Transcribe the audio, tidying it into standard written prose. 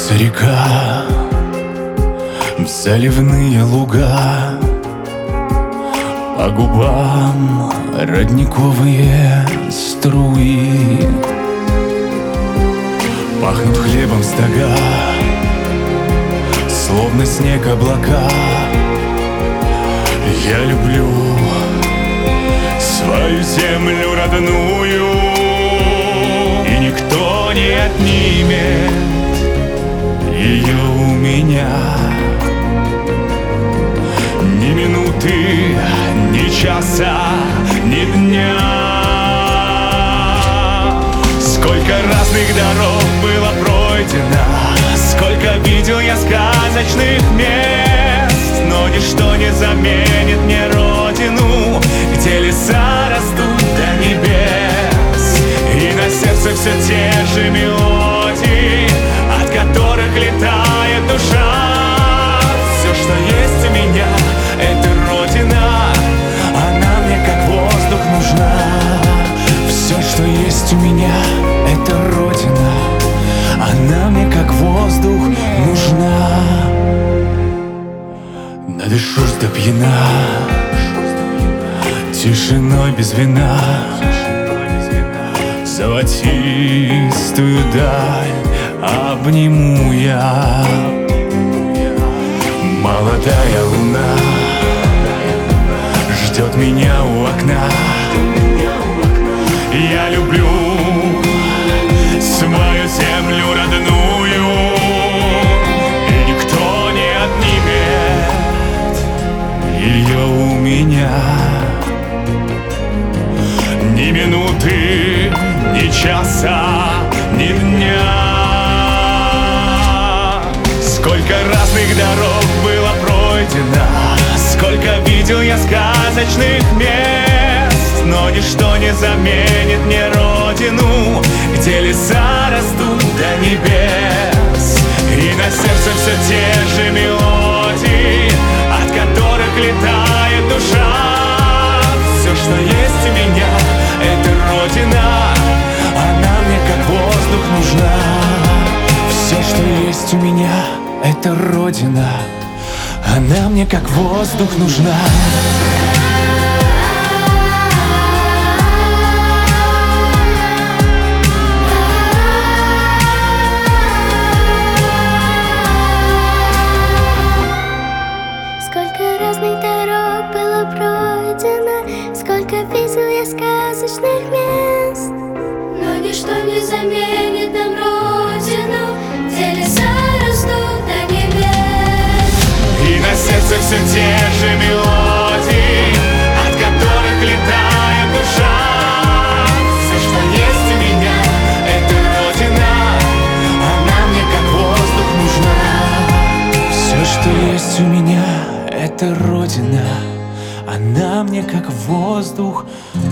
Льется река в заливные луга, по губам родниковые струи. Пахнут хлебом стога, словно снег облака. Я люблю свою землю родную, и никто не отнимет ее у меня. Ни минуты, ни часа, ни дня. Сколько разных дорог было пройдено, сколько видел я сказочных мест, но ничто не заменит мне родину, где леса растут до небес, и на сердце все те же мелодии, от которых летает душа. Все, что есть у меня, это родина, она мне как воздух нужна. Все, что есть у меня, это родина, она мне как воздух нужна. Надышусь до пьяна тишиной без вина, золотистую даль обниму я. Молодая луна ждет меня у окна. Я люблю свою землю родную, и никто не отнимет ее у меня. Ни минуты, ни часа, ни дня. Сколько разных дорог было пройдено, сколько видел я сказочных мест, но ничто не заменит мне родину, где леса растут до небес, и на сердце все те же мелодии, от которых летает душа. Все, что есть у меня, это родина, она мне как воздух нужна. Все, что есть у меня, это родина, она мне как воздух нужна. Сколько разных дорог было пройдено, сколько видел я сказочных мест, но ничто не заменит нам родину, где леса растут до небес, и на сердце все те же мелодии, от которых летает душа. Все, что есть у меня, это родина, она мне как воздух нужна. Все, что есть у меня, это родина, она мне как воздух